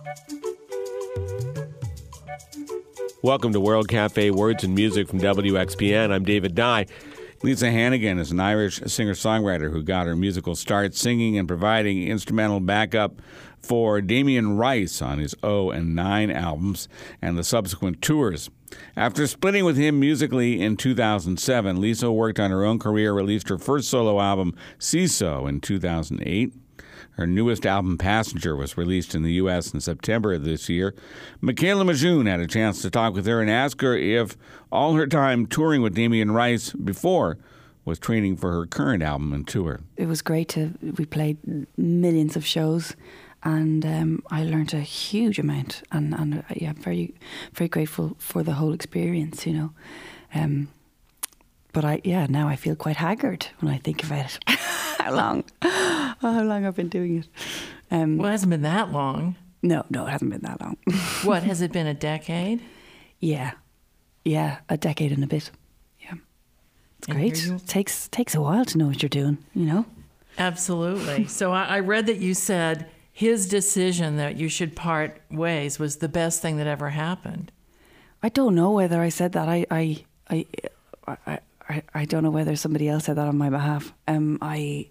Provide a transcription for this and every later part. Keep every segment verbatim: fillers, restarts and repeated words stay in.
Welcome to World Cafe Words and Music from W X P N. I'm David Dye. Lisa Hannigan is an Irish singer-songwriter who got her musical start singing and providing instrumental backup for Damien Rice on his O and Nine albums and the subsequent tours. After splitting with him musically in two thousand seven, Lisa worked on her own career, released her first solo album, Seesaw, in two thousand eight. Her newest album, Passenger, was released in the U S in September of this year. Michaela Majoun had a chance to talk with her and ask her if all her time touring with Damien Rice before was training for her current album and tour. It was great to, we played millions of shows, and um, I learned a huge amount, and, and uh, yeah, very, very grateful for the whole experience, you know. Um, but I, yeah, now I feel quite haggard when I think about it. How long, how long I've been doing it. Um, well, it hasn't been that long. No, no, it hasn't been that long. What, has it been a decade? Yeah, yeah, a decade and a bit. Yeah, it's And great. here you- It takes takes a while to know what you're doing, you know. Absolutely. So I, I read that you said his decision that you should part ways was the best thing that ever happened. I don't know whether I said that. I I I I, I, I don't know whether somebody else said that on my behalf. Um, I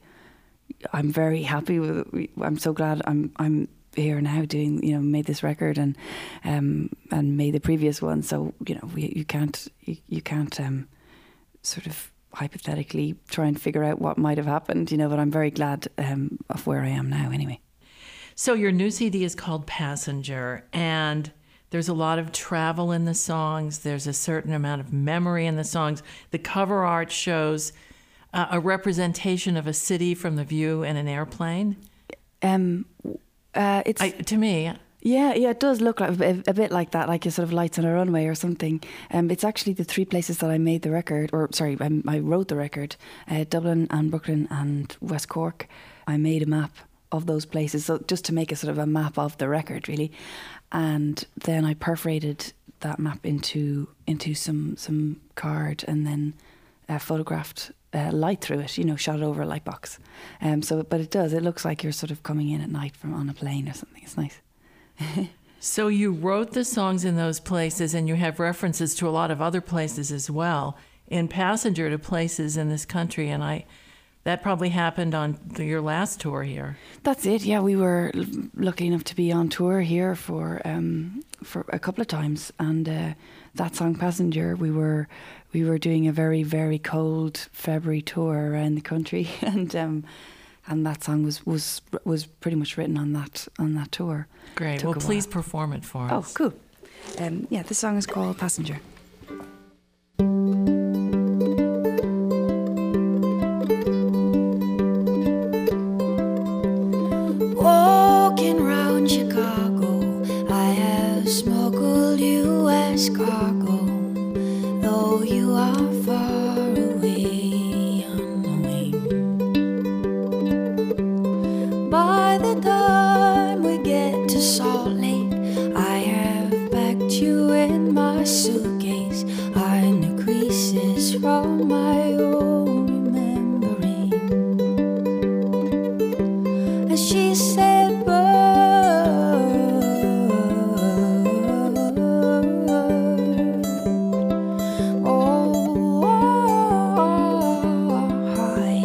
I'm very happy with it. I'm so glad I'm I'm here now doing, you know, made this record and um and made the previous one. So, you know, we, you can't you, you can't um sort of hypothetically try and figure out what might have happened, you know. But I'm very glad um of where I am now. Anyway. So your new C D is called Passenger, and there's a lot of travel in the songs. There's a certain amount of memory in the songs. The cover art shows uh, a representation of a city from the view in an airplane. Um, uh, it's I, to me, yeah, yeah, it does look like a, a bit like that, like a sort of lights on a runway or something. Um, it's actually the three places that I made the record, or sorry, I, I wrote the record: uh, Dublin and Brooklyn and West Cork. I made a map of those places, so just to make a sort of a map of the record, really. And then I perforated that map into into some some card, and then uh, photographed uh, light through it. You know, shot it over a light box. Um, so, but it does. It looks like you're sort of coming in at night from on a plane or something. It's nice. so you wrote the songs in those places, and you have references to a lot of other places as well. In Passenger, to places in this country, and I. That probably happened on the, your last tour here. That's it. Yeah, we were l- lucky enough to be on tour here for um, for a couple of times, and uh, that song "Passenger," we were we were doing a very very cold February tour around the country, and um, and that song was, was was pretty much written on that on that tour. Great. Took Well, a please while. perform it for Oh, us. cool. Um, yeah, this song is called "Passenger." Walking round Chicago, I have smuggled U S cargo. Though you are far away, unknowing. By the time we get to Salt Lake, I have packed you in my suitcase. I know creases from my own remembering. And she said, bird, oh, hi.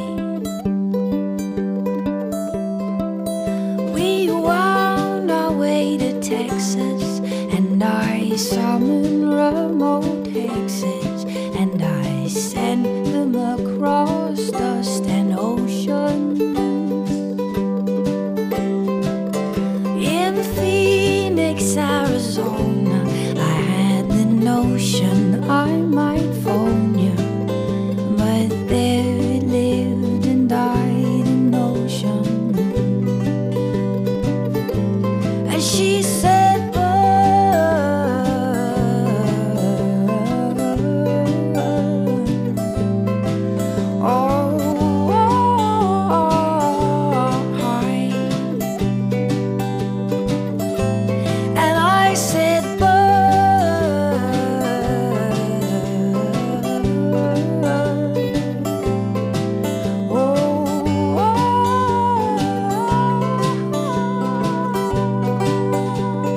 We wound our way to Texas, and I summoned remote hexes, and I sent them across dust and ocean. In Phoenix, Arizona, I had the notion I might phone you, but there it lived and died in ocean. And she said, bird, oh, hi. And I said, bird, oh,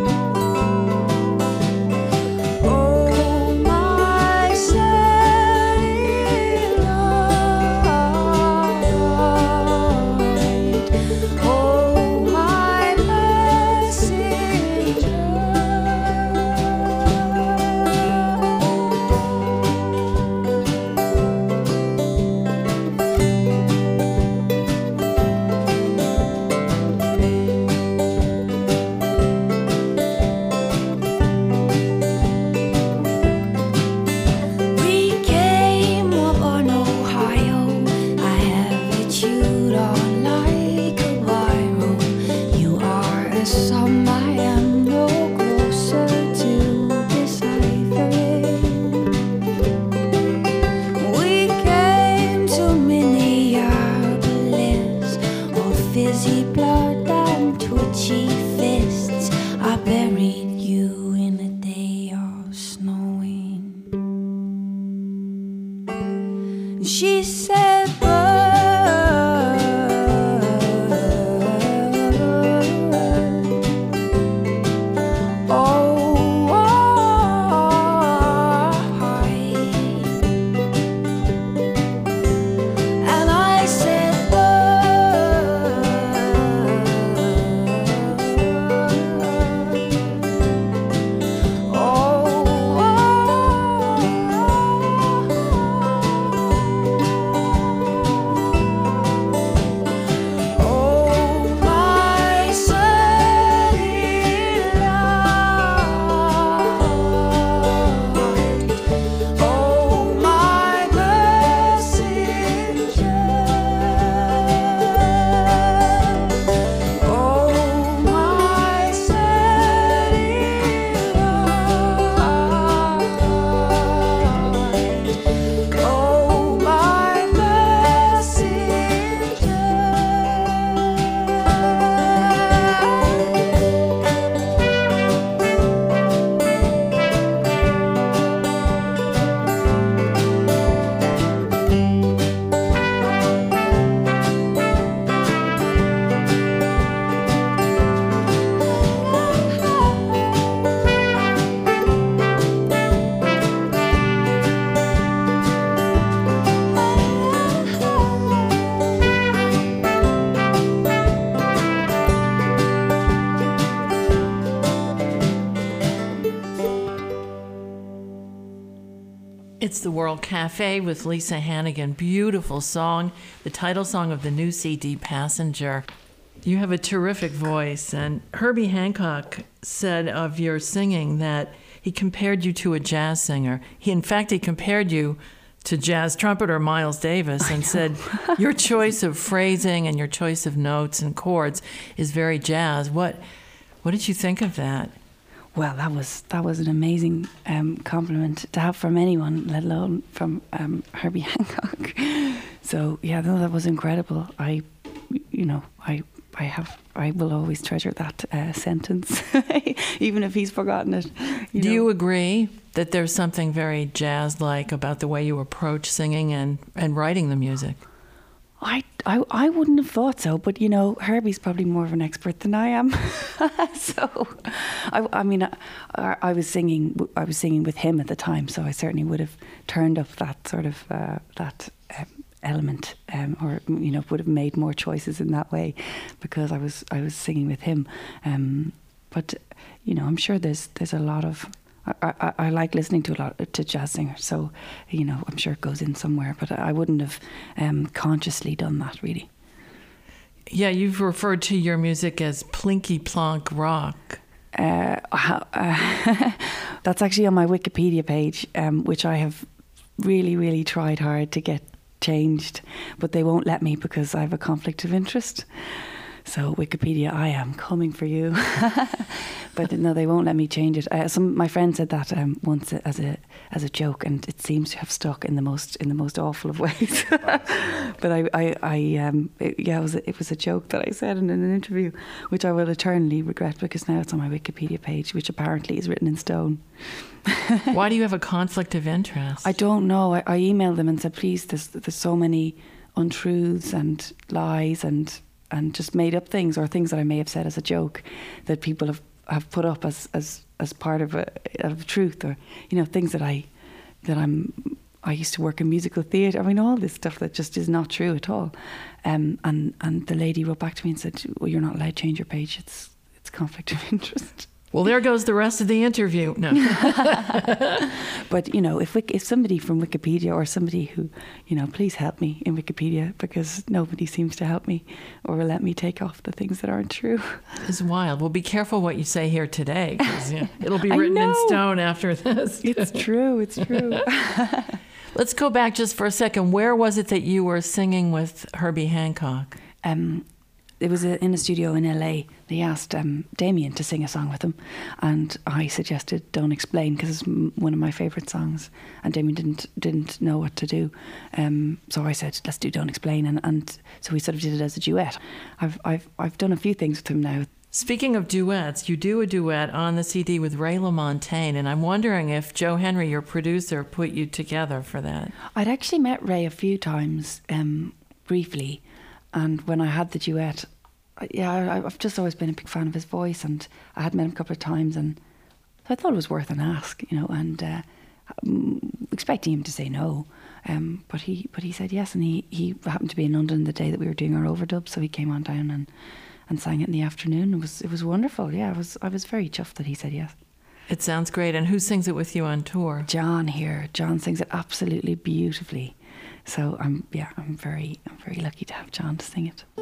and I am no closer to deciphering. We came to Minneapolis, all fizzy blood and twitchy fists. I buried you in a day of snowing. She said, It's the World Cafe with Lisa Hannigan. Beautiful song, the title song of the new C D, Passenger. You have a terrific voice, and Herbie Hancock said of your singing that he compared you to a jazz singer. He, in fact, he compared you to jazz trumpeter Miles Davis and said your choice of phrasing and your choice of notes and chords is very jazz. What, what did you think of that? Well, that was that was an amazing um, compliment to have from anyone, let alone from um, Herbie Hancock. So yeah, no, that was incredible. I, you know, I I have I will always treasure that uh, sentence, even if he's forgotten it. You Do know? you agree that there's something very jazz-like about the way you approach singing and, and writing the music? I, I, I wouldn't have thought so, but you know, Herbie's probably more of an expert than I am. So, I, I mean, I, I was singing, I was singing with him at the time, so I certainly would have turned up that sort of uh, that um, element, um, or you know, would have made more choices in that way, because I was I was singing with him. Um, but you know, I'm sure there's there's a lot of. I, I, I like listening to a lot to jazz singers, so you know I'm sure it goes in somewhere, but I wouldn't have um, consciously done that really. Yeah, you've referred to your music as plinky plonk rock. Uh, uh, that's actually on my Wikipedia page, um, which I have really, really tried hard to get changed, but they won't let me because I have a conflict of interest. So Wikipedia, I am coming for you. But no, they won't let me change it. Uh, some my friend said that um, once as a as a joke, and it seems to have stuck in the most in the most awful of ways. But I I, I um it, yeah, it was a, it was a joke that I said in an interview, which I will eternally regret because now it's on my Wikipedia page, which apparently is written in stone. Why do you have a conflict of interest? I don't know. I, I emailed them and said, please, there's there's so many untruths and lies and. and just made up things or things that I may have said as a joke that people have, have put up as, as, as part of a of truth, or you know, things that I that I'm I used to work in musical theatre. I mean, all this stuff that just is not true at all. Um, and and the lady wrote back to me and said, well, you're not allowed to change your page. It's it's conflict of interest. Well, there goes the rest of the interview. No. But, you know, if if somebody from Wikipedia or somebody who, you know, please help me in Wikipedia, because nobody seems to help me or let me take off the things that aren't true. It's wild. Well, be careful what you say here today, because yeah, it'll be written in stone after this. It's true. It's true. Let's go back just for a second. Where was it that you were singing with Herbie Hancock? Um, it was a, in a studio in L A he asked um, Damien to sing a song with him, and I suggested "Don't Explain" because it's m- one of my favourite songs, and Damien didn't didn't know what to do, um, so I said, "Let's do Don't Explain," and, and so we sort of did it as a duet. I've I've I've done a few things with him now. Speaking of duets, you do a duet on the C D with Ray LaMontagne, and I'm wondering if Joe Henry, your producer, put you together for that. I'd actually met Ray a few times, um, briefly, and when I had the duet, yeah, I, I've just always been a big fan of his voice, and I had met him a couple of times, and so I thought it was worth an ask, you know, and uh, expecting him to say no, um, but he but he said yes, and he, he happened to be in London the day that we were doing our overdub, so he came on down and. and sang it in the afternoon. It was it was wonderful. Yeah, I was I was very chuffed that he said yes. It sounds great. And who sings it with you on tour? John here. John sings it absolutely beautifully. So I'm yeah, I'm very I'm very lucky to have John to sing it.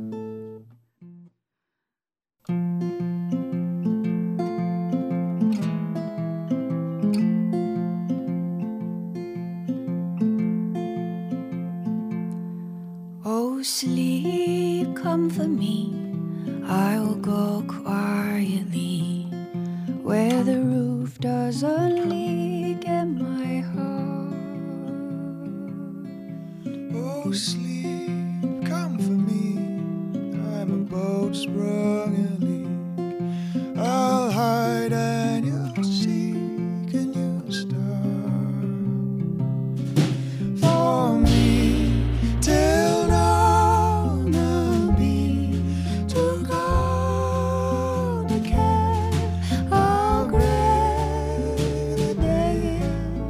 Oh, sleep, come for me. I will go quietly where the roof doesn't leak in my heart. Oh, sleep, come for me. I'm a boat sprung a leak. I'll hide and you'll seek and you'll start for me till dawn. I'll be too gone to care how gray the day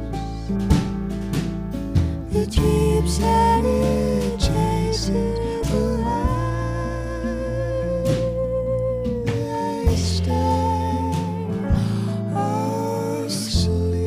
is. The jeeps that it chases the light, they stay asleep.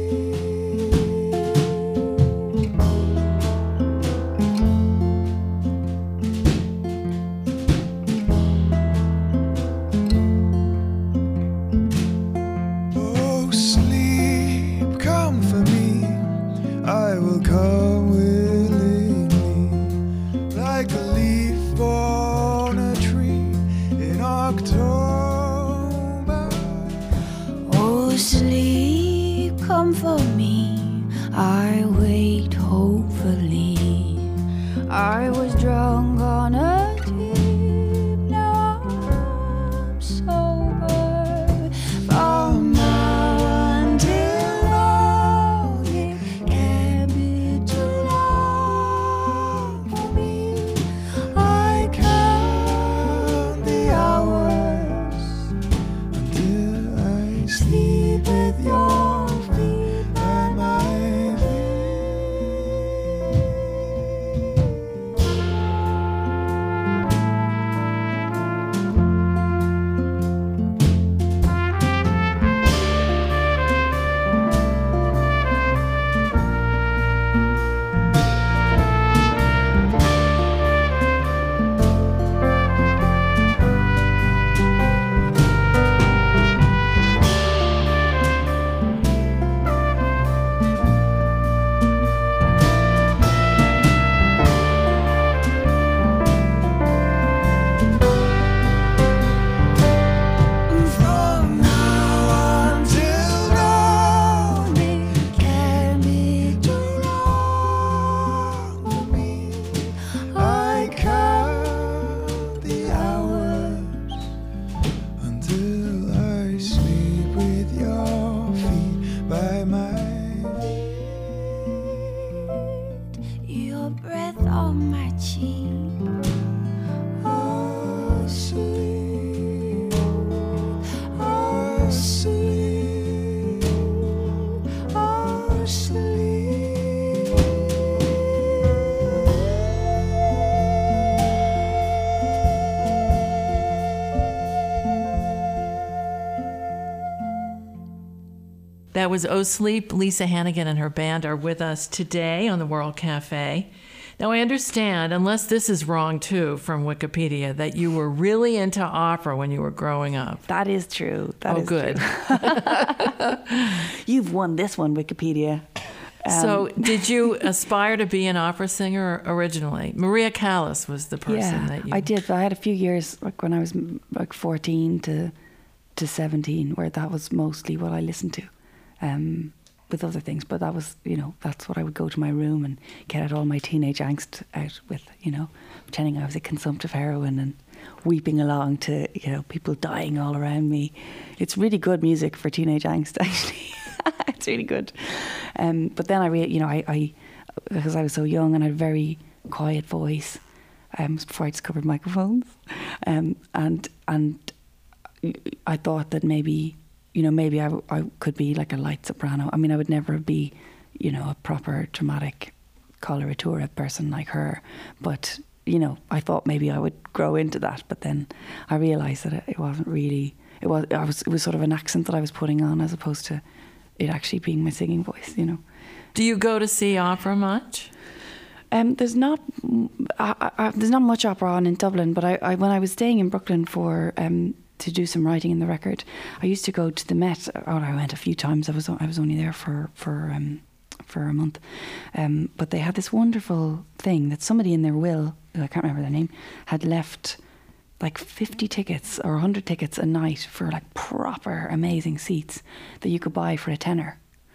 Oh, sleep, come for me. I will come willingly, like a leaf on a tree in October. Oh, sleep, come for me. I wait hopefully. I was drunk on a tip, now I'm sober. From now until long, it can't be too long for me. I count the hours Until I sleep with your feet by my feet. From now until dawn, it can't be too long for me. I count the hours until I sleep with your feet by my feet. Your breath on my cheek. asleep, asleep, That was Oh Sleep. Lisa Hannigan and her band are with us today on the World Cafe. Now, I understand, unless this is wrong too from Wikipedia, that you were really into opera when you were growing up. That is true. That Oh, is good. true. You've won this one, Wikipedia. Um, so did you aspire to be an opera singer originally? Maria Callas was the person yeah, that you... I did. But I had a few years, like when I was like fourteen to to seventeen, where that was mostly what I listened to, um, with other things. But that was, you know, that's what I would go to my room and get out all my teenage angst out with, you know, pretending I was a consumptive heroine and weeping along to, you know, people dying all around me. It's really good music for teenage angst, actually. It's really good. Um, but then I, re- you know, I, I, because I was so young and I had a very quiet voice, um, before I discovered microphones, um, and and I thought that maybe, you know, maybe I, I could be like a light soprano. I mean, I would never be, you know, a proper dramatic coloratura person like her, but you know, I thought maybe I would grow into that. But then I realised that it, it wasn't really. It was. I was. It was sort of an accent that I was putting on, as opposed to it actually being my singing voice, you know. Do you go to see opera much? Um, there's not I, I, there's not much opera on in Dublin, but I, I when I was staying in Brooklyn for um, to do some writing in the record, I used to go to the Met. Oh, I went a few times. I was I was only there for for um, for a month, um, but they had this wonderful thing that somebody in their will, I can't remember their name, had left like fifty tickets or one hundred tickets a night for like proper amazing seats that you could buy for a tenner.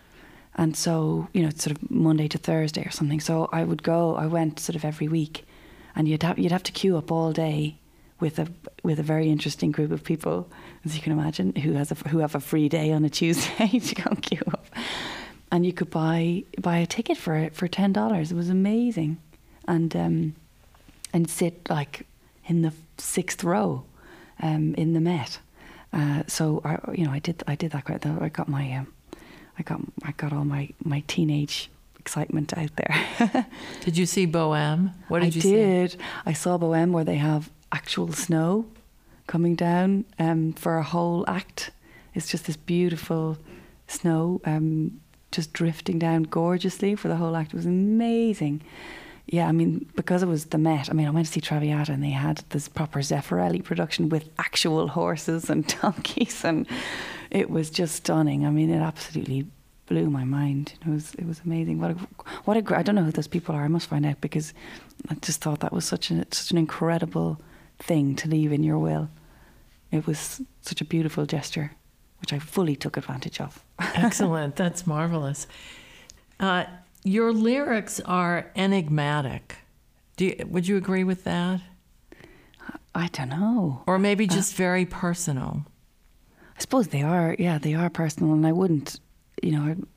And so, you know, it's sort of Monday to Thursday or something. So I would go, I went sort of every week, and you'd have, you'd have to queue up all day with a with a very interesting group of people, as you can imagine, who has a, who have a free day on a Tuesday to go and queue up. And you could buy buy a ticket for it for ten dollars. It was amazing. And um, and sit like in the sixth row, um, in the Met. Uh, so I, you know, I did I did that quite. I got my, um, I got I got all my, my teenage excitement out there. Did you see Bohème? What did I you see? I did. I saw Bohème where they have actual snow coming down um, for a whole act. It's just this beautiful snow um, just drifting down gorgeously for the whole act. It was amazing. Yeah, I mean, because it was the Met, I mean, I went to see Traviata and they had this proper Zeffirelli production with actual horses and donkeys, and it was just stunning. I mean, it absolutely blew my mind. It was it was amazing. What a, what a gr- I don't know who those people are. I must find out, because I just thought that was such an such an incredible thing to leave in your will. It was such a beautiful gesture, which I fully took advantage of. Excellent. That's marvelous. Uh, Your lyrics are enigmatic. Do you, would you agree with that? I don't know. Or maybe just uh, very personal? I suppose they are. Yeah, they are personal, and I wouldn't, you know, I,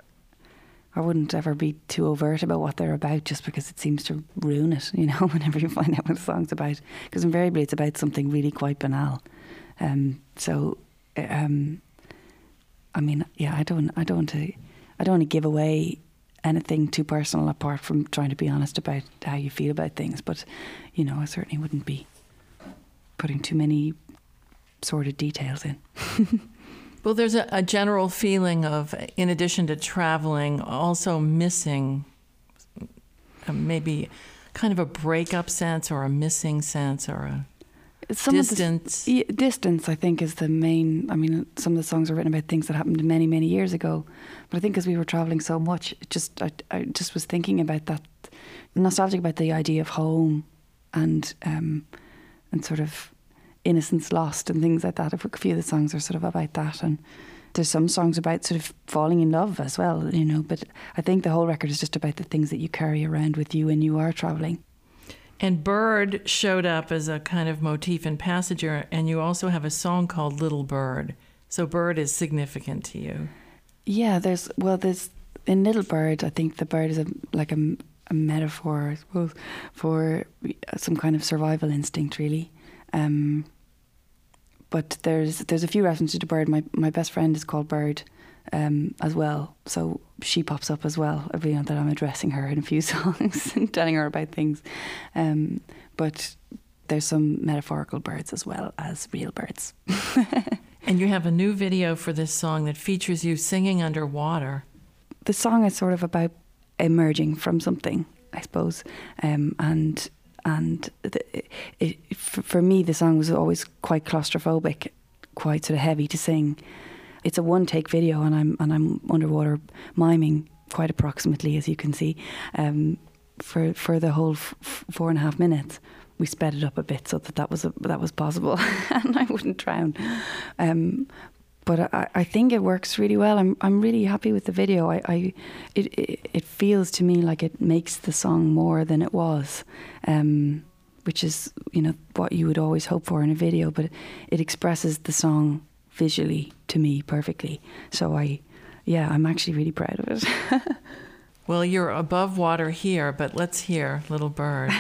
I wouldn't ever be too overt about what they're about, just because it seems to ruin it, you know, whenever you find out what the song's about. Because invariably it's about something really quite banal. Um, so, um, I mean, yeah, I don't, I don't want to, I don't want to give away anything too personal, apart from trying to be honest about how you feel about things. But, you know, I certainly wouldn't be putting too many sordid details in. Well, there's a, a general feeling of, in addition to traveling, also missing uh, maybe kind of a breakup sense or a missing sense or a some distance. Of the, distance, I think, is the main. I mean, some of the songs are written about things that happened many, many years ago. But I think as we were travelling so much, it just I, I just was thinking about that, nostalgic about the idea of home and um, and sort of innocence lost and things like that. A few of the songs are sort of about that, and there's some songs about sort of falling in love as well, you know. But I think the whole record is just about the things that you carry around with you when you are travelling. And Bird showed up as a kind of motif in Passenger, and you also have a song called Little Bird. So Bird is significant to you. Yeah, there's, well, there's, in Little Bird, I think the bird is a, like a, a metaphor, I suppose, for some kind of survival instinct, really. Um, but there's there's a few references to Bird. My my best friend is called Bird um, as well, so she pops up as well every time that I'm addressing her in a few songs and telling her about things. Um, but there's some metaphorical birds as well as real birds. And you have a new video for this song that features you singing underwater. The song is sort of about emerging from something, I suppose, um, and and the, it, it, for me the song was always quite claustrophobic, quite sort of heavy to sing. It's a one-take video, and I'm and I'm underwater miming quite approximately, as you can see, um, for for the whole f- f- four and a half minutes. We sped it up a bit so that that was a, that was possible, and I wouldn't drown. Um, but I, I think it works really well. I'm I'm really happy with the video. I, I it, it it feels to me like it makes the song more than it was, um, which is, you know, what you would always hope for in a video. But it, it expresses the song visually to me perfectly. So I, yeah, I'm actually really proud of it. Well, you're above water here, but let's hear Little Bird.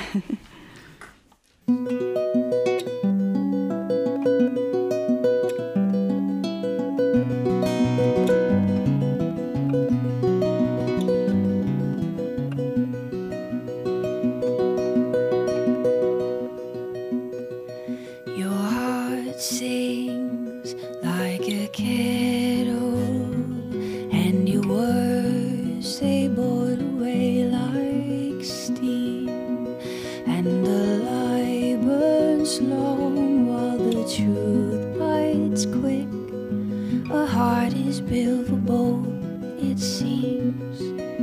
Your heart sings like a kettle, and your words they boil away like steam, and the lie burns long while the truth bites quick. A heart is built for both, it seems.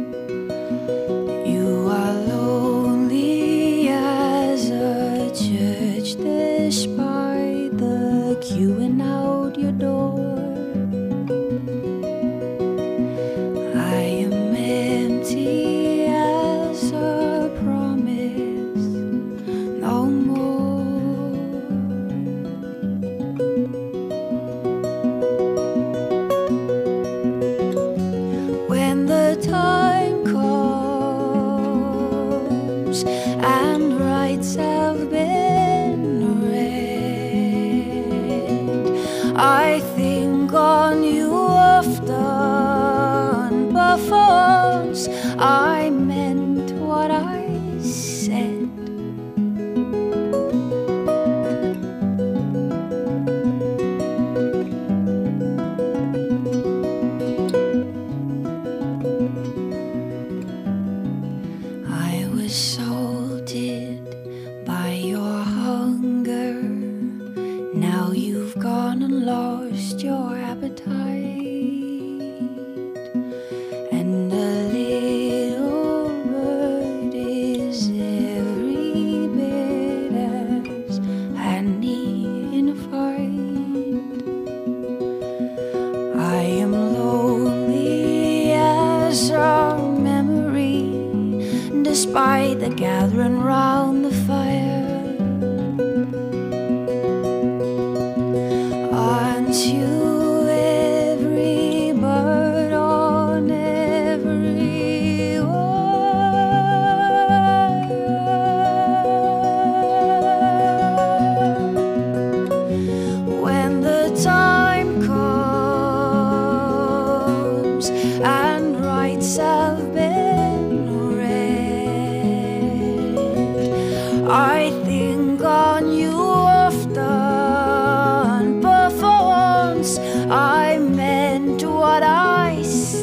You are lonely as a church despite the queuing out your door. I am empty as a promise, no more. When the time comes and rights have been read, I think on you often, but for once I meant what I said. I was salted by your hunger. Now you've gone and lost your appetite, and a little bird is every bit as handy in a fight. I am lonely as a memory, despite the gathering round the fire. Aren't you every bird on every wire? When the time comes and rights have been read, I think on you often, but for once I meant what I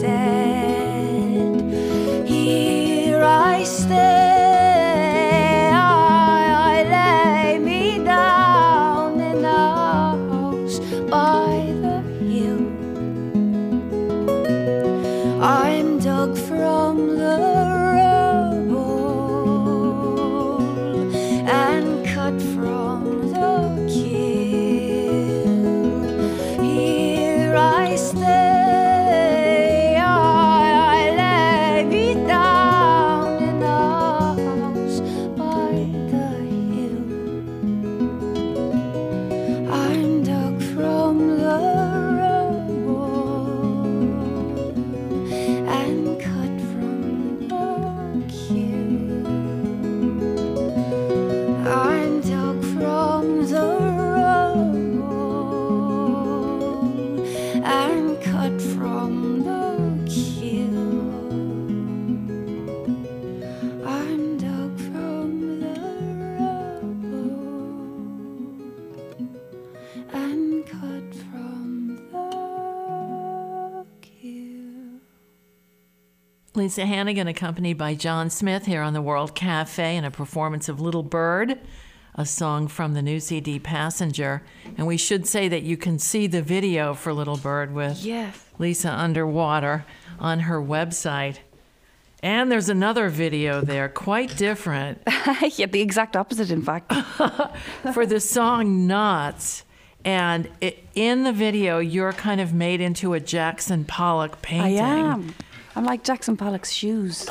said. Here I stay, I, I lay me down in the house by the hill. I'm dug from the rubble and cut from the kill. Here I stay, I, I lay me down in the house by the hill. I'm dug from the rubble and cut from the kill. I'm dug from the rubble and cut from the kill. I'm dug from the rubble and cut from the kill. Lisa Hannigan, accompanied by John Smith, here on the World Cafe in a performance of Little Bird, a song from the new C D Passenger. And we should say that you can see the video for Little Bird with Yes. Lisa underwater on her website. And there's another video there, quite different, Yeah, the exact opposite, in fact. for the song Nuts. And it, in the video, you're kind of made into a Jackson Pollock I painting. am. I'm like Jackson Pollock's shoes.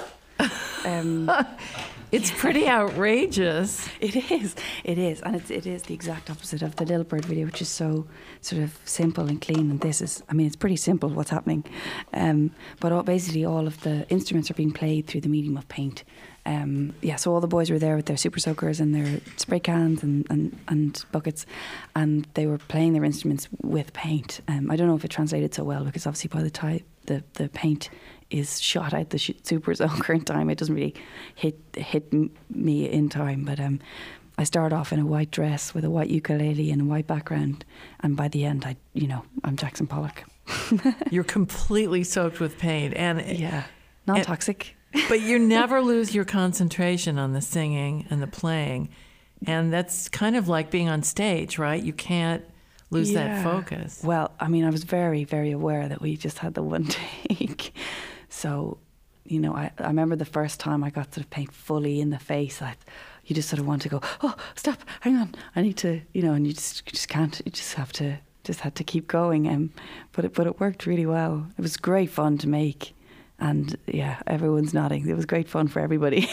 Um, It's pretty outrageous. It is, it is, and it's it is the exact opposite of the Little Bird video, which is so sort of simple and clean. And this is, I mean, it's pretty simple what's happening, um, but all, basically all of the instruments are being played through the medium of paint. Um, yeah, so all the boys were there with their super soakers and their spray cans and, and, and buckets, and they were playing their instruments with paint. Um, I don't know if it translated so well because obviously by the time the, the paint is shot out the sh- super soaker in time, it doesn't really hit hit m- me in time. But um, I start off in a white dress with a white ukulele and a white background, and by the end, I you know I'm Jackson Pollock. You're completely soaked with paint, and Yeah, non-toxic. but you never lose your concentration on the singing and the playing, and that's kind of like being on stage, right? You can't lose that Yeah. focus. Well, I mean, I was very, very aware that we just had the one take. So, you know, I, I remember the first time I got sort of paint fully in the face. I, you just sort of want to go, oh, stop, hang on, I need to, you know, and you just you just can't. You just have to, just had to keep going. Um, but it, but it worked really well. It was great fun to make, and yeah, everyone's nodding. It was great fun for everybody.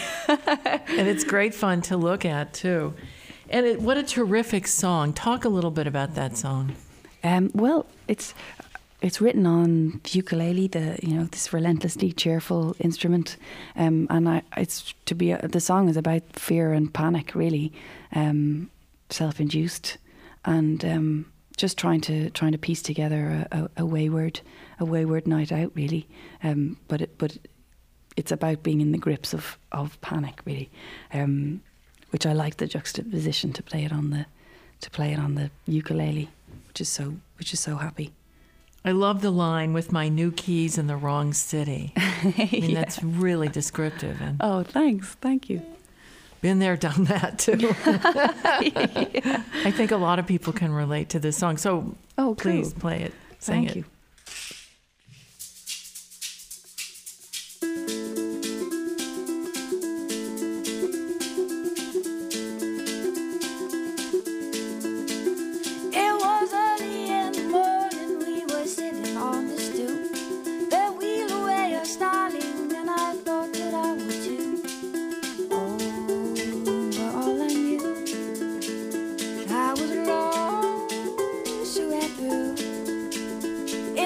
And it's great fun to look at, too. And it, what a terrific song. Talk a little bit about that song. Um, well, it's it's written on the ukulele, the you know this relentlessly cheerful instrument, um, and I, it's to be a, the song is about fear and panic, really, um, self-induced, and um, just trying to trying to piece together a, a, a wayward a wayward night out, really. Um, but it but it's about being in the grips of of panic, really. Um, which I like the juxtaposition to play it on the to play it on the ukulele, which is so which is so happy. I love the line, with my new keys in the wrong city. I mean, Yeah. that's really descriptive. And Oh, thanks, thank you. been there, done that, too. I think a lot of people can relate to this song. So Oh, please cool. play it, sing Thank it. you. It was early in the morning, we were sitting on the stoop. The wheel away our starling, and I thought that I would too. Oh, but all I knew, I was lost right through.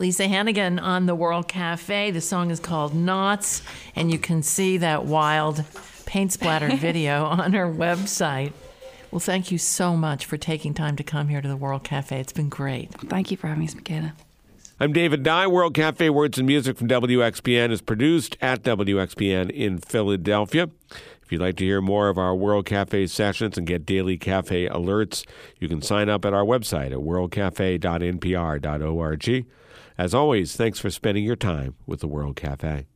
Lisa Hannigan on the World Cafe. The song is called Knots, and you can see that wild paint-splattered video on her website. Well, thank you so much for taking time to come here to the World Cafe. It's been great. Thank you for having us, Michaela. I'm David Dye. World Cafe Words and Music from W X P N is produced at W X P N in Philadelphia. If you'd like to hear more of our World Cafe sessions and get daily cafe alerts, you can sign up at our website at world cafe dot n p r dot org. As always, thanks for spending your time with the World Cafe.